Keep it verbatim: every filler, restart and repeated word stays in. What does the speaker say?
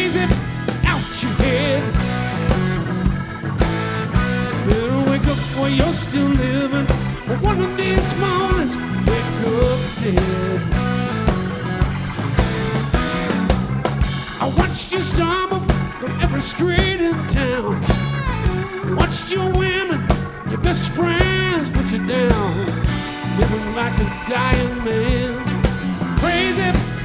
crazy out your head. Better wake up while you're still living, but one of these mornings, wake up dead. I watched you stumble from every street in town. Watched your women, your best friends put you down. Living like a dying man, crazy